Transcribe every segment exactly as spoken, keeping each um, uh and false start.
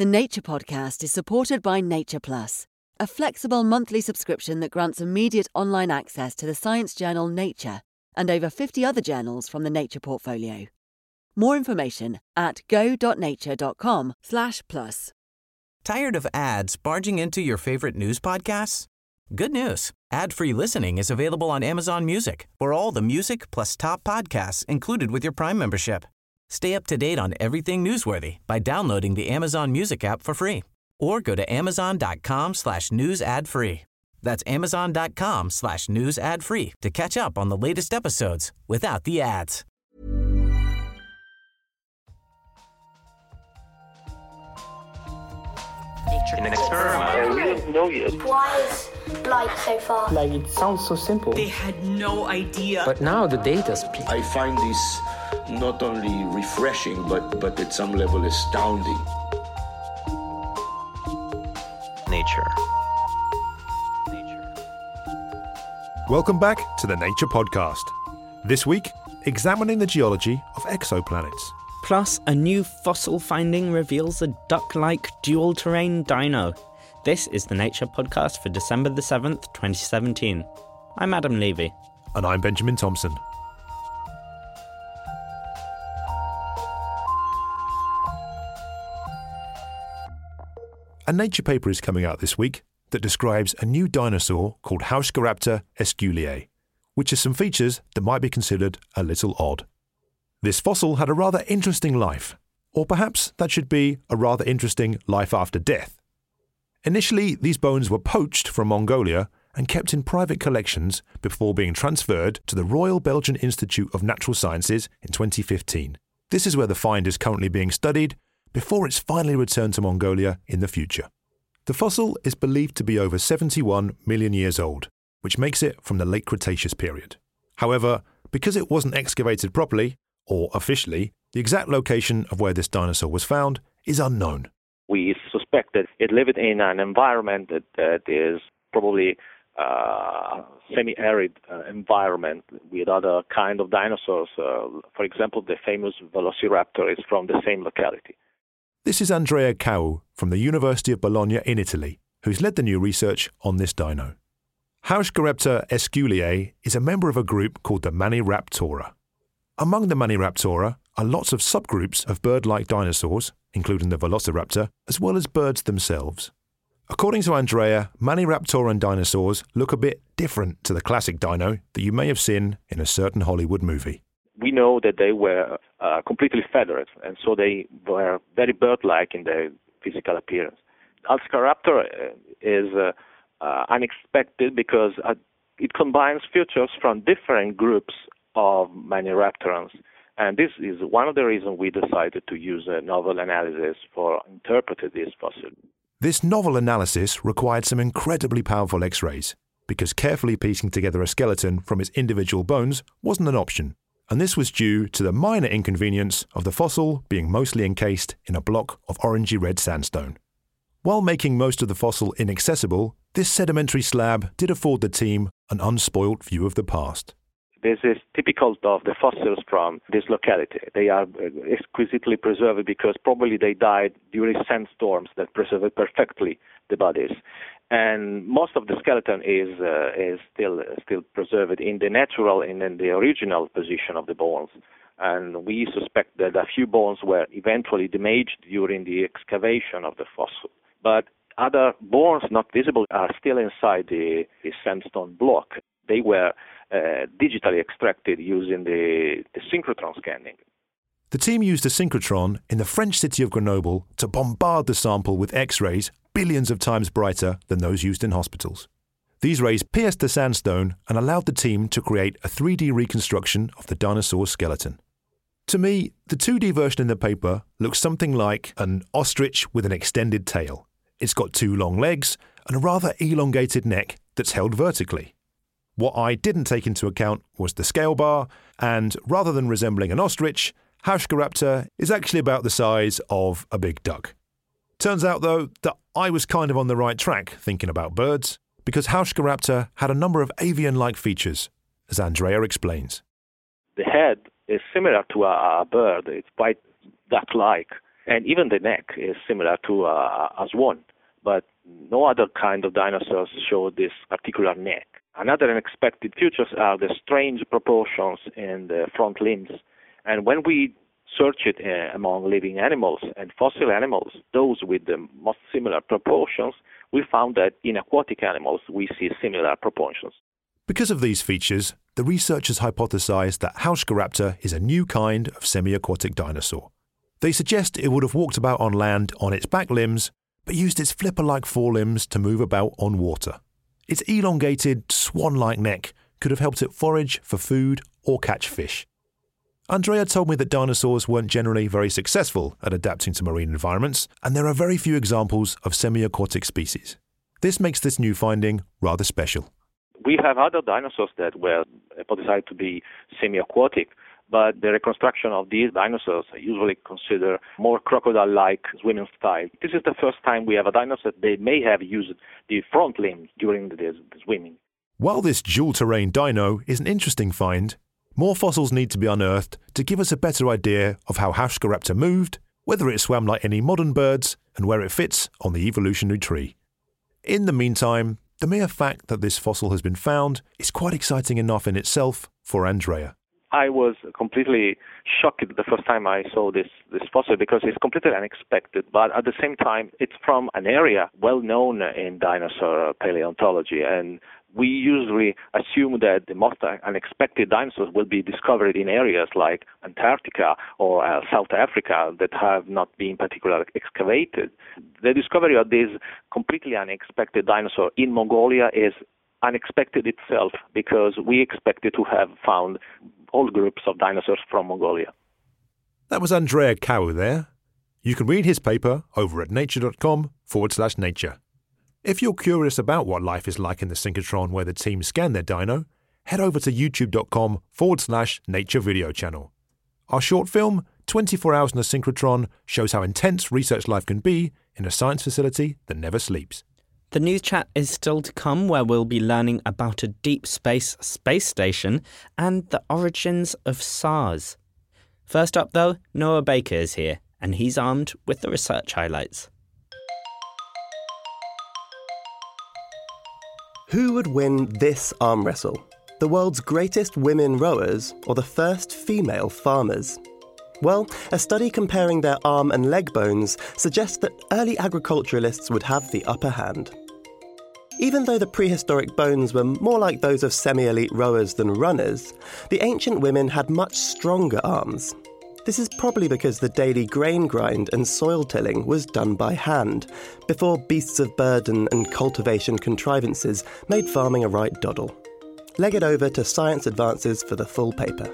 The Nature Podcast is supported by Nature Plus, a flexible monthly subscription that grants immediate online access to the science journal Nature and over fifty other journals from the Nature portfolio. More information at go.nature.com slash plus. Tired of ads barging into your favorite news podcasts? Good news. Ad-free listening is available on Amazon Music for all the music plus top podcasts included with your Prime membership. Stay up to date on everything newsworthy by downloading the Amazon Music app for free or go to amazon.com slash news ad free. That's amazon.com slash news ad free to catch up on the latest episodes without the ads. An experiment. Uh, we don't know yet. Why is light so far? Like, it sounds so simple. They had no idea. But now the data speaks. I find this not only refreshing, but, but at some level astounding. Nature. Welcome back to the Nature Podcast. This week, examining the geology of exoplanets. Plus, a new fossil finding reveals a duck-like dual-terrain dino. This is the Nature Podcast for December the seventh, twenty seventeen. I'm Adam Levy. And I'm Benjamin Thompson. A Nature paper is coming out this week that describes a new dinosaur called Hauscaraptor esculiae, which has some features that might be considered a little odd. This fossil had a rather interesting life, or perhaps that should be a rather interesting life after death. Initially, these bones were poached from Mongolia and kept in private collections before being transferred to the Royal Belgian Institute of Natural Sciences in twenty fifteen. This is where the find is currently being studied before it's finally returned to Mongolia in the future. The fossil is believed to be over seventy-one million years old, which makes it from the late Cretaceous period. However, because it wasn't excavated properly, or officially, the exact location of where this dinosaur was found is unknown. We suspect that it lived in an environment that, that is probably uh, semi-arid uh, environment with other kind of dinosaurs. Uh, for example, the famous Velociraptor is from the same locality. This is Andrea Cau from the University of Bologna in Italy, who's led the new research on this dino. Hauscaraptor esculiae is a member of a group called the Maniraptora. Among the Maniraptora are lots of subgroups of bird-like dinosaurs, including the Velociraptor, as well as birds themselves. According to Andrea, Maniraptoran dinosaurs look a bit different to the classic dino that you may have seen in a certain Hollywood movie. We know that they were uh, completely feathered, and so they were very bird-like in their physical appearance. Hauscaraptor is uh, uh, unexpected because uh, it combines features from different groups of Maniraptorans, and this is one of the reasons we decided to use a novel analysis for interpreting this fossil. This novel analysis required some incredibly powerful X-rays, because carefully piecing together a skeleton from its individual bones wasn't an option, and this was due to the minor inconvenience of the fossil being mostly encased in a block of orangey-red sandstone. While making most of the fossil inaccessible, this sedimentary slab did afford the team an unspoilt view of the past. This is typical of the fossils from this locality. They are exquisitely preserved because probably they died during sandstorms that preserved perfectly the bodies. And most of the skeleton is uh, is still still preserved in the natural and in the original position of the bones. And we suspect that a few bones were eventually damaged during the excavation of the fossil. But other bones not visible are still inside the, the sandstone block. They were uh, digitally extracted using the, the synchrotron scanning. The team used a synchrotron in the French city of Grenoble to bombard the sample with X-rays billions of times brighter than those used in hospitals. These rays pierced the sandstone and allowed the team to create a three D reconstruction of the dinosaur's skeleton. To me, the two D version in the paper looks something like an ostrich with an extended tail. It's got two long legs and a rather elongated neck that's held vertically. What I didn't take into account was the scale bar, and rather than resembling an ostrich, Hauscaraptor is actually about the size of a big duck. Turns out, though, that I was kind of on the right track thinking about birds, because Hauscaraptor had a number of avian-like features, as Andrea explains. The head is similar to a, a bird. It's quite duck-like. And even the neck is similar to uh, a swan, but no other kind of dinosaurs show this particular neck. Another unexpected features are the strange proportions in the front limbs. And when we search it uh, among living animals and fossil animals, those with the most similar proportions, we found that in aquatic animals we see similar proportions. Because of these features, the researchers hypothesized that Hauscaraptor is a new kind of semi-aquatic dinosaur. They suggest it would have walked about on land on its back limbs, but used its flipper-like forelimbs to move about on water. Its elongated, swan-like neck could have helped it forage for food or catch fish. Andrea told me that dinosaurs weren't generally very successful at adapting to marine environments, and there are very few examples of semi-aquatic species. This makes this new finding rather special. We have other dinosaurs that were hypothesized to be semi-aquatic, but the reconstruction of these dinosaurs are usually considered more crocodile-like swimming style. This is the first time we have a dinosaur that they may have used the front limbs during the, the swimming. While this dual-terrain dino is an interesting find, more fossils need to be unearthed to give us a better idea of how Hauscaraptor moved, whether it swam like any modern birds, and where it fits on the evolutionary tree. In the meantime, the mere fact that this fossil has been found is quite exciting enough in itself for Andrea. I was completely shocked the first time I saw this, this fossil because it's completely unexpected, but at the same time, it's from an area well known in dinosaur paleontology, and we usually assume that the most unexpected dinosaurs will be discovered in areas like Antarctica or uh, South Africa that have not been particularly excavated. The discovery of this completely unexpected dinosaur in Mongolia is unexpected itself because we expected to have found whole groups of dinosaurs from Mongolia. That was Andrea Kau there. You can read his paper over at nature.com forward slash nature. If you're curious about what life is like in the synchrotron where the team scanned their dino, head over to youtube.com forward slash nature video channel. Our short film, twenty-four hours in the synchrotron, shows how intense research life can be in a science facility that never sleeps. The news chat is still to come, where we'll be learning about a deep space space station and the origins of SARS. First up, though, Noah Baker is here, and he's armed with the research highlights. Who would win this arm wrestle? The world's greatest women rowers or the first female farmers? Well, a study comparing their arm and leg bones suggests that early agriculturalists would have the upper hand. Even though the prehistoric bones were more like those of semi-elite rowers than runners, the ancient women had much stronger arms. This is probably because the daily grain grind and soil tilling was done by hand, before beasts of burden and cultivation contrivances made farming a right doddle. Leg it over to Science Advances for the full paper.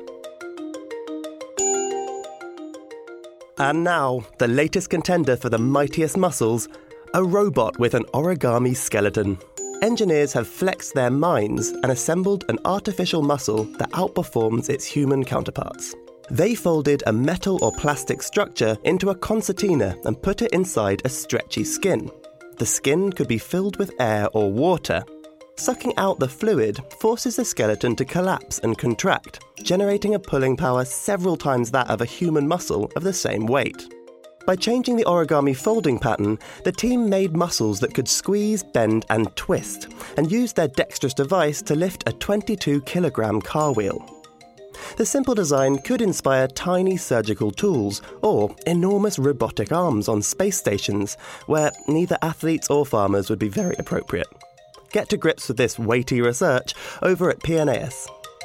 And now, the latest contender for the mightiest muscles, a robot with an origami skeleton. Engineers have flexed their minds and assembled an artificial muscle that outperforms its human counterparts. They folded a metal or plastic structure into a concertina and put it inside a stretchy skin. The skin could be filled with air or water. Sucking out the fluid forces the skeleton to collapse and contract, generating a pulling power several times that of a human muscle of the same weight. By changing the origami folding pattern, the team made muscles that could squeeze, bend, and twist, and used their dexterous device to lift a twenty-two kilogram car wheel. The simple design could inspire tiny surgical tools or enormous robotic arms on space stations, where neither athletes or farmers would be very appropriate. Get to grips with this weighty research over at P N A S.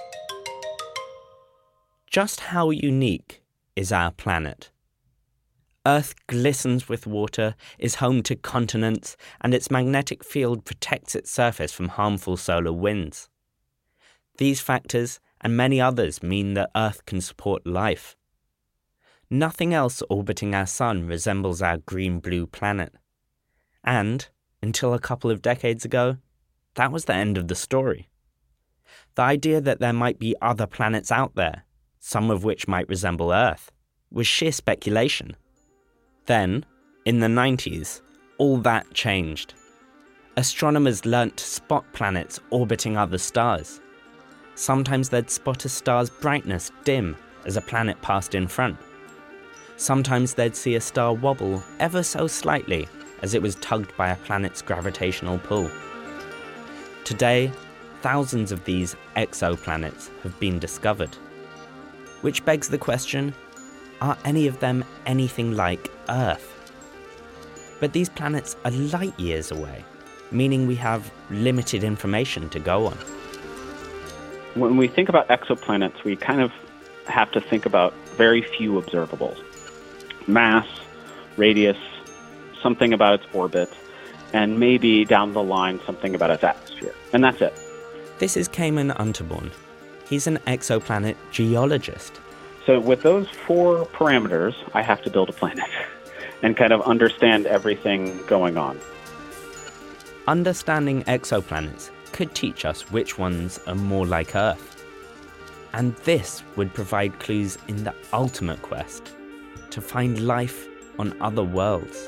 Just how unique is our planet? Earth glistens with water, is home to continents, and its magnetic field protects its surface from harmful solar winds. These factors and many others mean that Earth can support life. Nothing else orbiting our sun resembles our green-blue planet. And, until a couple of decades ago, that was the end of the story. The idea that there might be other planets out there, some of which might resemble Earth, was sheer speculation. Then, in the nineties, all that changed. Astronomers learnt to spot planets orbiting other stars. Sometimes they'd spot a star's brightness dim as a planet passed in front. Sometimes they'd see a star wobble ever so slightly as it was tugged by a planet's gravitational pull. Today, thousands of these exoplanets have been discovered. Which begs the question, are any of them anything like Earth? But these planets are light years away, meaning we have limited information to go on. When we think about exoplanets, we kind of have to think about very few observables. Mass, radius, something about its orbit, and maybe down the line something about its atmosphere. And that's it. This is Cayman Unterborn. He's an exoplanet geologist. So with those four parameters, I have to build a planet and kind of understand everything going on. Understanding exoplanets could teach us which ones are more like Earth. And this would provide clues in the ultimate quest to find life on other worlds.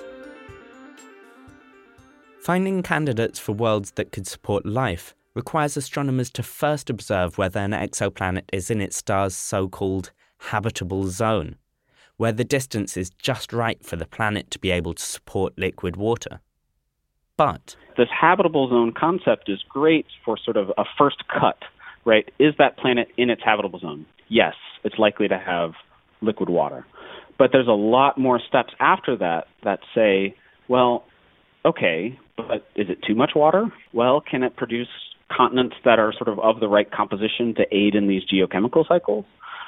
Finding candidates for worlds that could support life requires astronomers to first observe whether an exoplanet is in its star's so-called habitable zone, where the distance is just right for the planet to be able to support liquid water. But this habitable zone concept is great for sort of a first cut, right? Is that planet in its habitable zone? Yes, it's likely to have liquid water. But there's a lot more steps after that that say, well, okay, but is it too much water? Well, can it produce continents that are sort of of the right composition to aid in these geochemical cycles?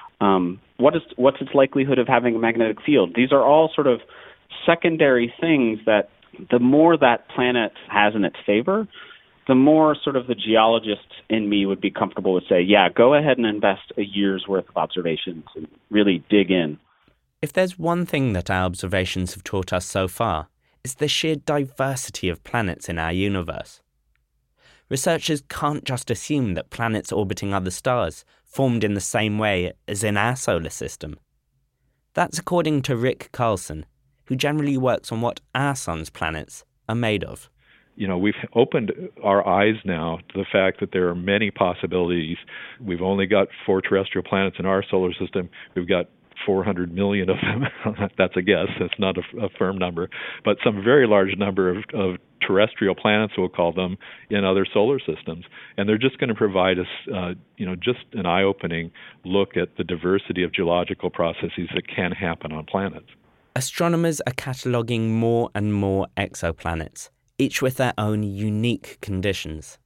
Um, what is what's its likelihood of having a magnetic field? These are all sort of secondary things that the more that planet has in its favor, the more sort of the geologist in me would be comfortable with say, yeah, go ahead and invest a year's worth of observations and really dig in. If there's one thing that our observations have taught us so far, it's the sheer diversity of planets in our universe. Researchers can't just assume that planets orbiting other stars formed in the same way as in our solar system. That's according to Rick Carlson, who generally works on what our sun's planets are made of. You know, we've opened our eyes now to the fact that there are many possibilities. We've only got four terrestrial planets in our solar system. We've got four hundred million of them. That's a guess. It's not a, a firm number. But some very large number of, of terrestrial planets, we'll call them, in other solar systems. And they're just going to provide us, uh, you know, just an eye-opening look at the diversity of geological processes that can happen on planets. Astronomers are cataloguing more and more exoplanets, each with their own unique conditions.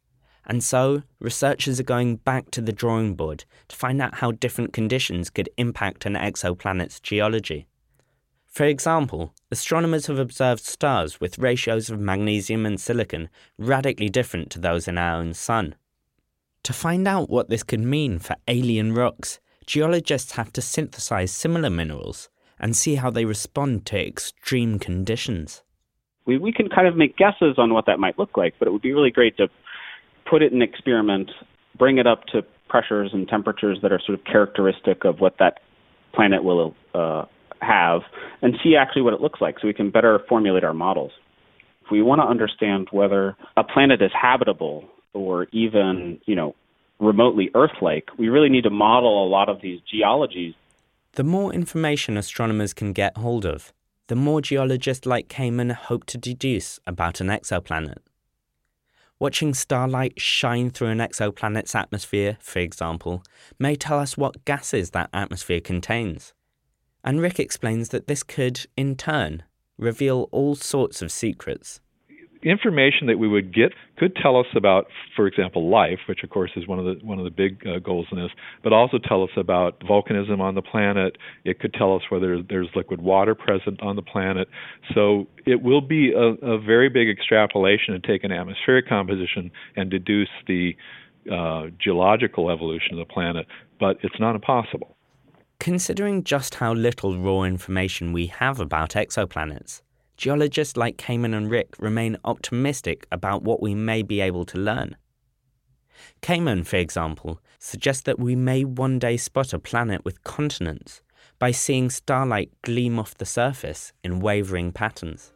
And so, researchers are going back to the drawing board to find out how different conditions could impact an exoplanet's geology. For example, astronomers have observed stars with ratios of magnesium and silicon radically different to those in our own sun. To find out what this could mean for alien rocks, geologists have to synthesize similar minerals and see how they respond to extreme conditions. We, we can kind of make guesses on what that might look like, but it would be really great to put it in an experiment, bring it up to pressures and temperatures that are sort of characteristic of what that planet will uh, have, and see actually what it looks like so we can better formulate our models. If we want to understand whether a planet is habitable or even, you know, remotely Earth-like, we really need to model a lot of these geologies. The more information astronomers can get hold of, the more geologists like Cayman hope to deduce about an exoplanet. Watching starlight shine through an exoplanet's atmosphere, for example, may tell us what gases that atmosphere contains. And Rick explains that this could, in turn, reveal all sorts of secrets. Information that we would get could tell us about, for example, life, which of course is one of the one of the big uh, goals in this, but also tell us about volcanism on the planet. It could tell us whether there's liquid water present on the planet. So it will be a, a very big extrapolation to take an atmospheric composition and deduce the uh, geological evolution of the planet, but it's not impossible. Considering just how little raw information we have about exoplanets, geologists like Cayman and Rick remain optimistic about what we may be able to learn. Cayman, for example, suggests that we may one day spot a planet with continents by seeing starlight gleam off the surface in wavering patterns.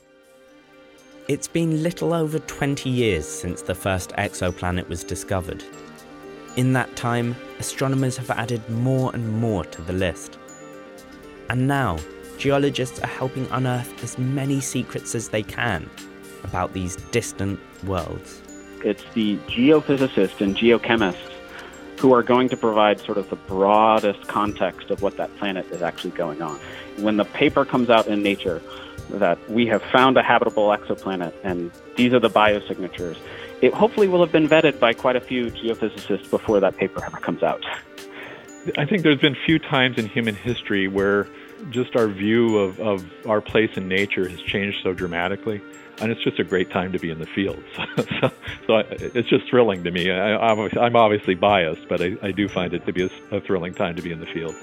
It's been little over twenty years since the first exoplanet was discovered. In that time, astronomers have added more and more to the list. And now, geologists are helping unearth as many secrets as they can about these distant worlds. It's the geophysicists and geochemists who are going to provide sort of the broadest context of what that planet is actually going on. When the paper comes out in Nature that we have found a habitable exoplanet and these are the biosignatures, it hopefully will have been vetted by quite a few geophysicists before that paper ever comes out. I think there's been few times in human history where just our view of, of our place in nature has changed so dramatically. And it's just a great time to be in the field. So, so, so it's just thrilling to me. I, I'm obviously biased, but I, I do find it to be a, a thrilling time to be in the field.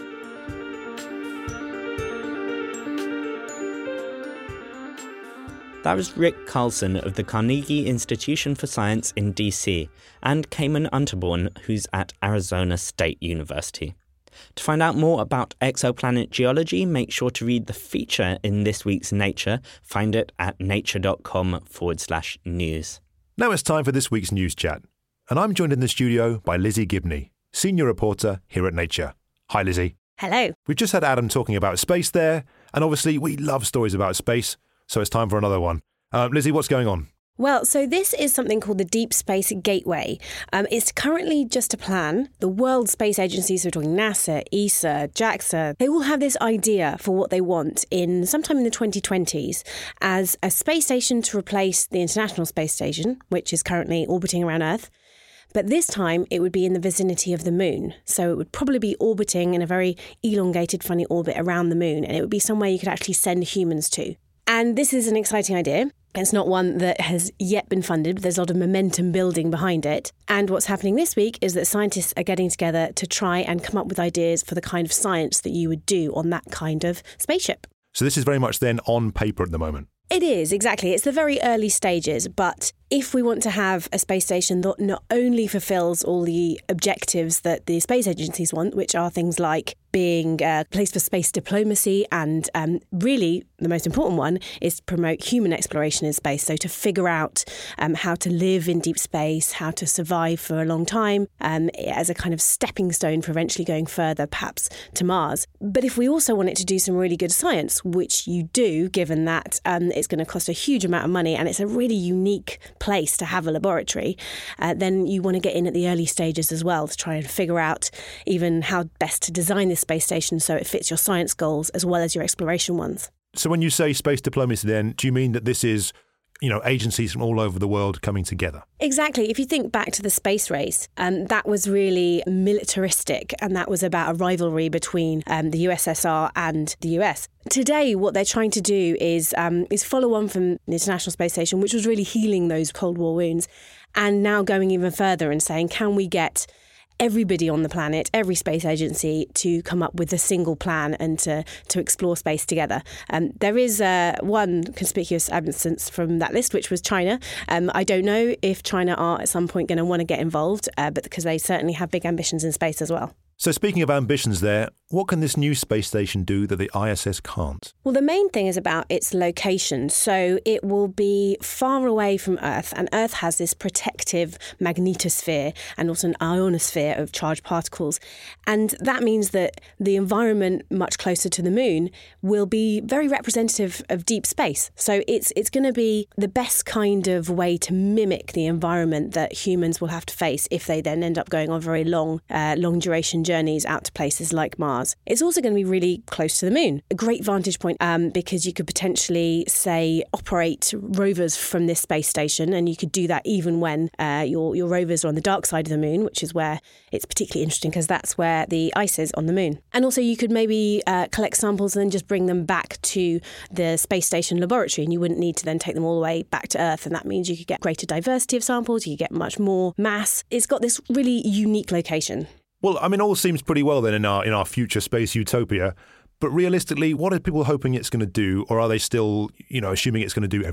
That was Rick Carlson of the Carnegie Institution for Science in D C and Cayman Unterborn, who's at Arizona State University. To find out more about exoplanet geology, make sure to read the feature in this week's Nature. Find it at nature.com forward slash news. Now it's time for this week's News Chat. And I'm joined in the studio by Lizzie Gibney, senior reporter here at Nature. Hi, Lizzie. Hello. We've just had Adam talking about space there, and obviously we love stories about space, so it's time for another one. Uh, Lizzie, what's going on? Well, so this is something called the Deep Space Gateway. Um, it's currently just a plan. The World Space Agencies, so we're talking NASA, E S A, JAXA, they all have this idea for what they want in sometime in the twenty twenties as a space station to replace the International Space Station, which is currently orbiting around Earth. But this time it would be in the vicinity of the moon. So it would probably be orbiting in a very elongated, funny orbit around the moon, and it would be somewhere you could actually send humans to. And this is an exciting idea. It's not one that has yet been funded, but there's a lot of momentum building behind it. And what's happening this week is that scientists are getting together to try and come up with ideas for the kind of science that you would do on that kind of spaceship. So this is very much then on paper at the moment. It is, exactly. It's the very early stages, but if we want to have a space station that not only fulfills all the objectives that the space agencies want, which are things like being a place for space diplomacy, and um, really the most important one is to promote human exploration in space. So to figure out um, how to live in deep space, how to survive for a long time, um, as a kind of stepping stone for eventually going further, perhaps to Mars. But if we also want it to do some really good science, which you do, given that um, it's going to cost a huge amount of money and it's a really unique place to have a laboratory, uh, then you want to get in at the early stages as well to try and figure out even how best to design this space station so it fits your science goals as well as your exploration ones. So when you say space diplomacy then, do you mean that this is, you know, agencies from all over the world coming together? Exactly. If you think back to the space race, um, that was really militaristic, and that was about a rivalry between um, the U S S R and the U S. Today, what they're trying to do is um, is follow on from the International Space Station, which was really healing those Cold War wounds, and now going even further and saying, can we get everybody on the planet, every space agency, to come up with a single plan and to, to explore space together. Um, there is uh, one conspicuous absence from that list, which was China. Um, I don't know if China are at some point going to want to get involved, uh, but because they certainly have big ambitions in space as well. So speaking of ambitions there, what can this new space station do that the I S S can't? Well, the main thing is about its location. So it will be far away from Earth, and Earth has this protective magnetosphere and also an ionosphere of charged particles. And that means that the environment much closer to the moon will be very representative of deep space. So it's it's going to be the best kind of way to mimic the environment that humans will have to face if they then end up going on very long, uh, long duration journeys out to places like Mars. It's also going to be really close to the moon. A great vantage point um, because you could potentially, say, operate rovers from this space station, and you could do that even when uh, your, your rovers are on the dark side of the moon, which is where it's particularly interesting because that's where the ice is on the moon. And also you could maybe uh, collect samples and then just bring them back to the space station laboratory, and you wouldn't need to then take them all the way back to Earth, and that means you could get greater diversity of samples, you could get much more mass. It's got this really unique location. Well, I mean, all seems pretty well then in our in our future space utopia. But realistically, what are people hoping it's going to do, or are they still, you know, assuming it's going to do everything?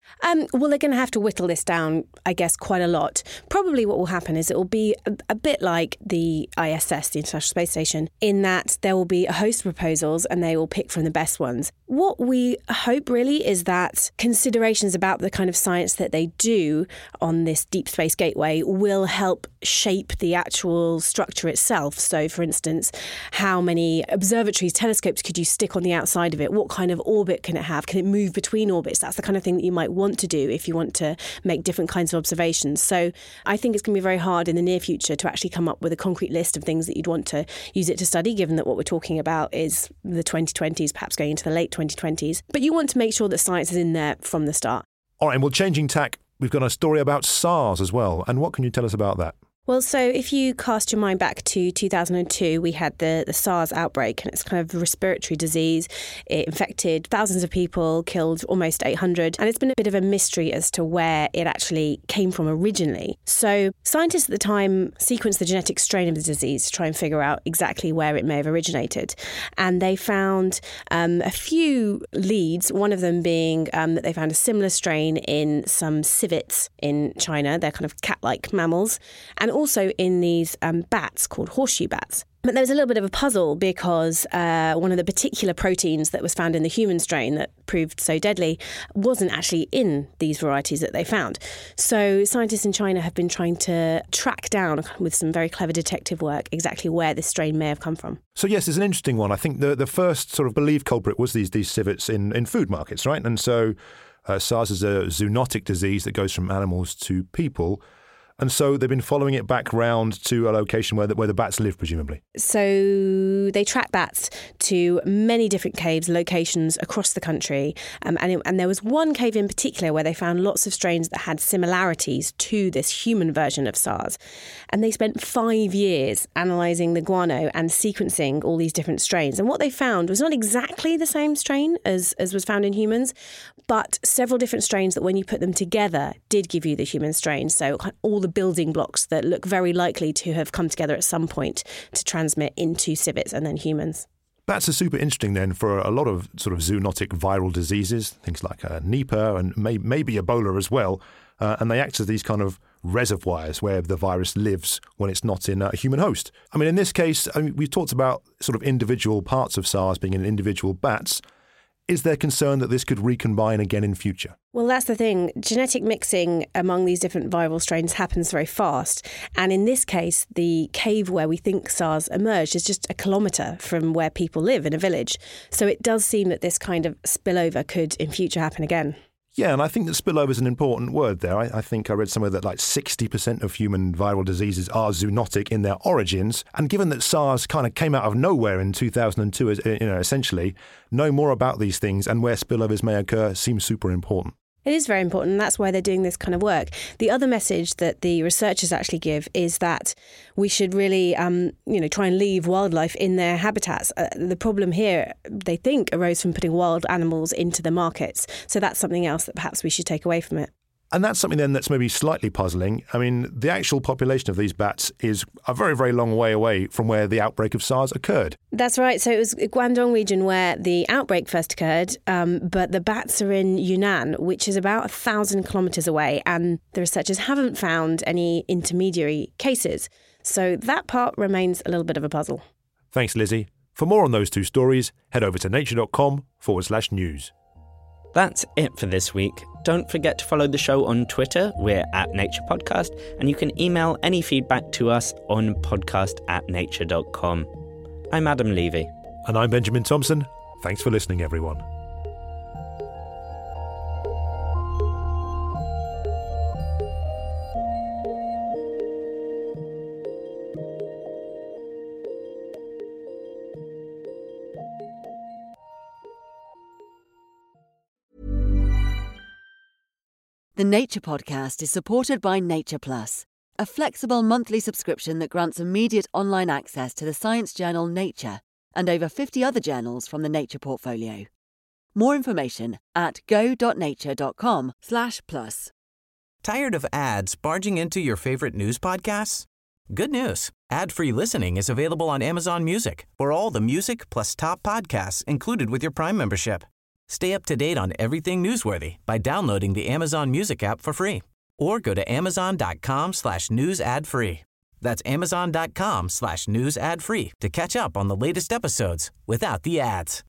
Um, well, they're going to have to whittle this down, I guess, quite a lot. Probably what will happen is it will be a, a bit like the I S S, the International Space Station, in that there will be a host of proposals and they will pick from the best ones. What we hope really is that considerations about the kind of science that they do on this Deep Space Gateway will help shape the actual structure itself. So, for instance, how many observatories, telescopes could you stick on the outside of it? What kind of orbit can it have? Can it move between orbits? That's the kind of thing that you might want to do if you want to make different kinds of observations. So I think it's going to be very hard in the near future to actually come up with a concrete list of things that you'd want to use it to study, given that what we're talking about is the twenty twenties, perhaps going into the late twenty twenties. But you want to make sure that science is in there from the start. All right, and well, changing tack, we've got a story about SARS as well. And what can you tell us about that? Well, so if you cast your mind back to two thousand two, we had the, the SARS outbreak, and it's kind of a respiratory disease. It infected thousands of people, killed almost eight hundred, and it's been a bit of a mystery as to where it actually came from originally. So scientists at the time sequenced the genetic strain of the disease to try and figure out exactly where it may have originated. And they found um, a few leads, one of them being um, that they found a similar strain in some civets in China. They're kind of cat-like mammals. And also in these um, bats called horseshoe bats. But there was a little bit of a puzzle because uh, one of the particular proteins that was found in the human strain that proved so deadly wasn't actually in these varieties that they found. So scientists in China have been trying to track down, with some very clever detective work, exactly where this strain may have come from. So yes, it's an interesting one. I think the, the first sort of believed culprit was these, these civets in, in food markets, right? And so uh, SARS is a zoonotic disease that goes from animals to people. And so they've been following it back round to a location where the, where the bats live, presumably. So they track bats to many different caves, locations across the country. Um, and, it, and there was one cave in particular where they found lots of strains that had similarities to this human version of SARS. And they spent five years analysing the guano and sequencing all these different strains. And what they found was not exactly the same strain as, as was found in humans, but several different strains that when you put them together did give you the human strain. So all the building blocks that look very likely to have come together at some point to transmit into civets and then humans. Bats are super interesting then for a lot of sort of zoonotic viral diseases, things like uh, Nipah and may, maybe Ebola as well. Uh, and they act as these kind of reservoirs where the virus lives when it's not in a human host. I mean, in this case, I mean, we've talked about sort of individual parts of SARS being in individual bats. Is there concern that this could recombine again in future? Well, that's the thing. Genetic mixing among these different viral strains happens very fast. And in this case, the cave where we think SARS emerged is just a kilometre from where people live in a village. So it does seem that this kind of spillover could in future happen again. Yeah, and I think that spillover is an important word there. I, I think I read somewhere that like sixty percent of human viral diseases are zoonotic in their origins. And given that SARS kind of came out of nowhere in two thousand two, you know, essentially, knowing more about these things and where spillovers may occur seems super important. It is very important, and that's why they're doing this kind of work. The other message that the researchers actually give is that we should really, um, you know, try and leave wildlife in their habitats. Uh, the problem here, they think, arose from putting wild animals into the markets. So that's something else that perhaps we should take away from it. And that's something then that's maybe slightly puzzling. I mean, the actual population of these bats is a very, very long way away from where the outbreak of SARS occurred. That's right. So it was Guangdong region where the outbreak first occurred, um, but the bats are in Yunnan, which is about a thousand kilometres away, and the researchers haven't found any intermediary cases. So that part remains a little bit of a puzzle. Thanks, Lizzie. For more on those two stories, head over to nature.com forward slash news. That's it for this week. Don't forget to follow the show on Twitter. We're at Nature Podcast, and you can email any feedback to us on podcast at nature dot com. I'm Adam Levy. And I'm Benjamin Thompson. Thanks for listening, everyone. The Nature Podcast is supported by Nature Plus, a flexible monthly subscription that grants immediate online access to the science journal Nature and over fifty other journals from the Nature portfolio. More information at go.nature.com slash plus. Tired of ads barging into your favorite news podcasts? Good news. Ad-free listening is available on Amazon Music for all the music plus top podcasts included with your Prime membership. Stay up to date on everything newsworthy by downloading the Amazon Music app for free or go to amazon.com slash news ad free. That's amazon.com slash news ad free to catch up on the latest episodes without the ads.